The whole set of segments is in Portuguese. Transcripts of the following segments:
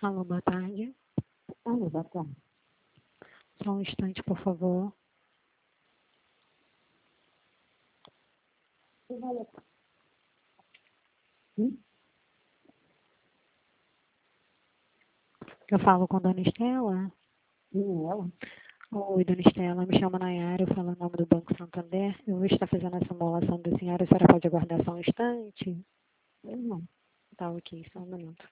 Alô, boa tarde. Alô, boa tarde. Só um instante, por favor. Eu falo com Dona Estela? Sim, ela? Oi, Dona Estela, me chamo Nayara, eu falo em nome do Banco Santander. Eu vou estar fazendo a simulação da senhora. A senhora pode aguardar só um instante? Eu não. Tá, ok, só um minuto.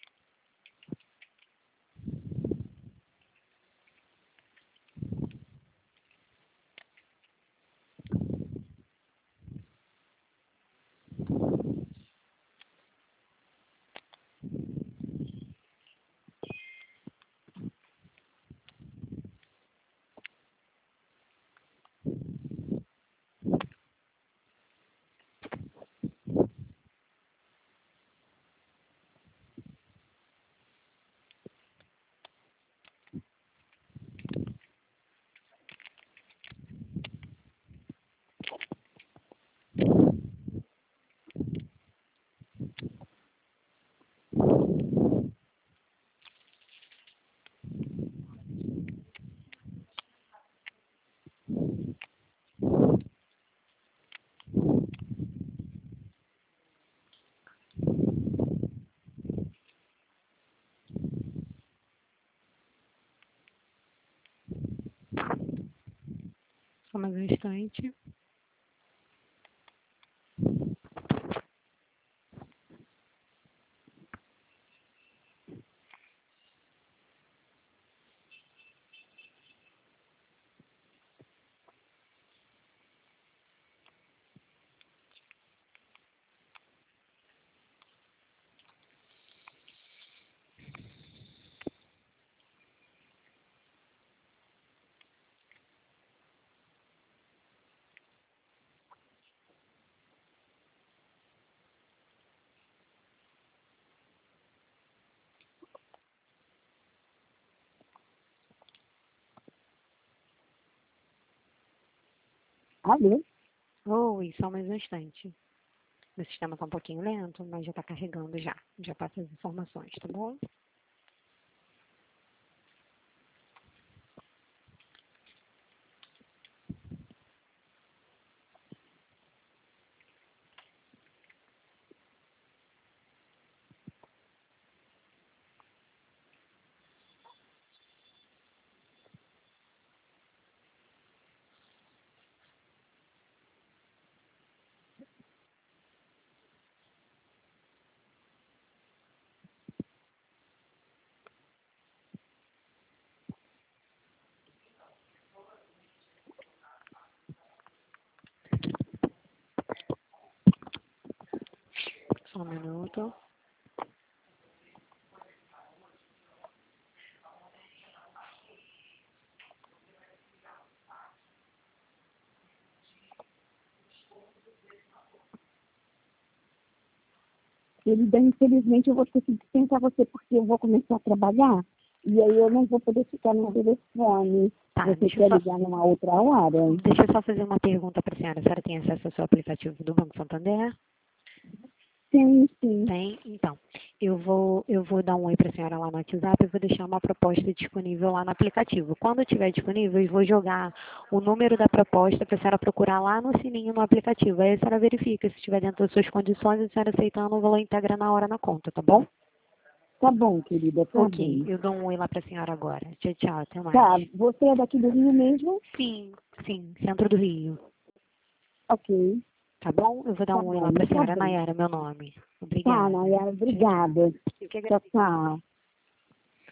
Só mais um instante. Alô? Oi, só mais um instante. Meu sistema está um pouquinho lento, mas já está carregando já. Já passa as informações, tá bom? Só um minuto. Querida, infelizmente eu vou ter que dispensar você porque eu vou começar a trabalhar e aí eu não vou poder ficar no telefone. Tá, Você quer ligar numa outra hora? deixa eu só fazer uma pergunta para a senhora. A senhora tem acesso ao seu aplicativo do Banco Santander? Sim, sim. Tem? Então, eu vou dar um oi para a senhora lá no WhatsApp e vou deixar uma proposta disponível lá no aplicativo. Quando estiver disponível, eu vou jogar o número da proposta para a senhora procurar lá no sininho no aplicativo. Aí a senhora verifica se estiver dentro das suas condições, a senhora aceitando, o valor integra na hora na conta, tá bom? Tá bom, querida, tá Ok, bem. eu dou um oi lá para a senhora agora. Tchau, tchau, até mais. Tá, você é daqui do Rio mesmo? Sim, sim, centro do Rio. Ok, Tá bom? Eu vou dar tá um oi lá bom, para a tá senhora, bem. Nayara, meu nome. Tá, Obrigada. Nayara, Tchau, tchau. obrigada. Eu que Tchau, agradeço. tchau.